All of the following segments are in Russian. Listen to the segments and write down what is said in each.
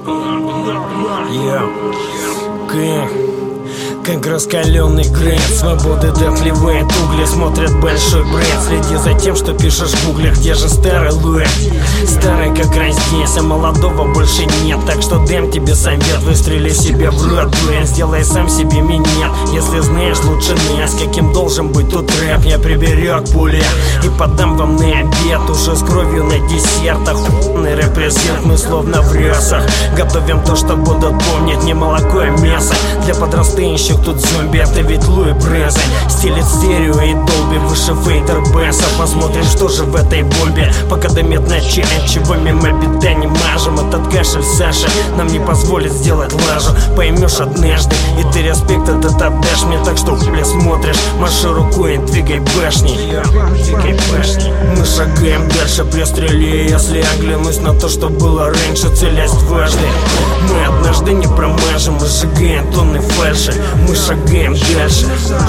Как раскаленный грейд, свободы дотлевает угли, смотрят большой бред. Следи за тем, что пишешь в гугле, где же старый Луэ. Старый как раз здесь, а молодого больше нет. Так что дам тебе совет, выстрели себе в рот, блин. Сделай сам себе минет, если знаешь лучше нас, каким должен быть тут рэп. Я приберег пули и подам вам на обед, уже с кровью на десерт. Охуенный репрезент, мы словно в рясах. Готовим то, что будут помнить, не молоко, а мясо. Для подрастающих тут зомби, это ведь Луи Брезы. Стилит стерео и долби, выше Вейдер Бесса. Посмотрим, что же в этой бомбе. Пока дымит на чай, чего мимо беда не мажем. Этот кашель Саши нам не позволит сделать лажу. Поймешь однажды, и ты респект этот отдашь мне. Так что хули смотришь, маши рукой и двигай башней. Мы шагаем дальше при стреле. Если оглянусь на то, что было раньше, целясь дважды. Мы однажды не промажем, мы сжигаем тонны фальши. Мы шагаем дальше.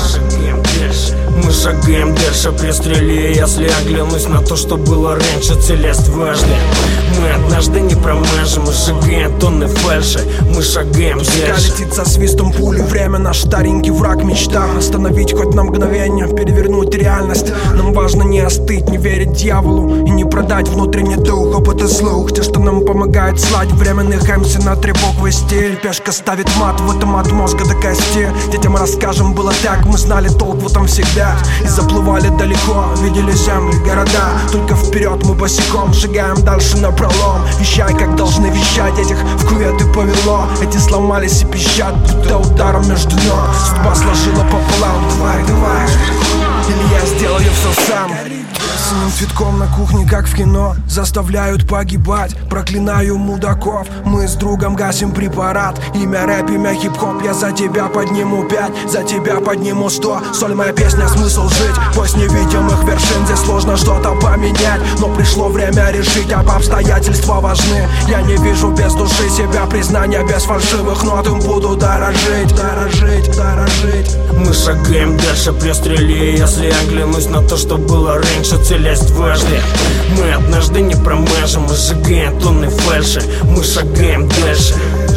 Мы шагаем дальше при стреле. Если оглянусь на то, что было раньше, целясь дважды. Мы однажды не промажем, мы сжигаем тонны фальши. Мы шагаем дальше. Летит со свистом пули, время наш старенький враг, мечта. Остановить хоть на мгновение, перевернуть реальность. Нам важно не остыть, не верить дьяволу и не продать внутренний дух, опыт и слух. Те, что нам помогает слать временных МС на 3 буквы стиль. Пешка ставит мат, в этом от мозга до кости. Детям расскажем, было так, мы знали толк в этом всегда. И заплывали далеко, видели земли, города. Только вперед мы босиком шагаем дальше напролом. Вещай, как должны вещать, этих в кюветы повело. Эти сломались и пищат, будто ударом между ног. Судьба сложила пополам, давай, давай. Или я сделаю все сам. Синим цветком на кухне, как в кино, заставляют погибать, проклинаю мудаков. Мы с другом гасим препарат. Имя рэп, имя хип-хоп. Я за тебя подниму 5, за тебя подниму 100. Соль моя песня, смысл жить пусть невидимых вершин. Здесь сложно что-то поменять, но пришло время решить, об обстоятельства важны. Я не вижу без души себя, признания без фальшивых нот. Им буду дорожить, дорожить, дорожить. Мы шагаем дальше при стреле. Если оглянусь на то, что было раньше, целясь дважды. Мы однажды не промажем, мы сжигаем тонны фальши. Мы шагаем дальше.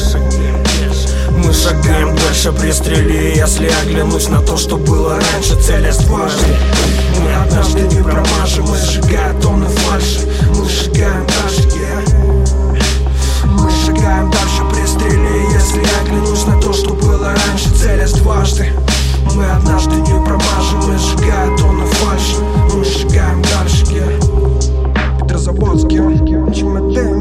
Мы шагаем дальше при стреле. Если оглянусь на то, что было раньше, целясь дважды. Мы однажды не промажем, мы сжигаем тонны фальши. Мы шагаем дальше, Мы шагаем дальше при стреле. Если оглянусь на то, что было раньше, целясь дважды. Мы однажды не промажем, мы сжигаем тонны фальши. Мы шагаем дальше, Петр Заболский, Чемодан.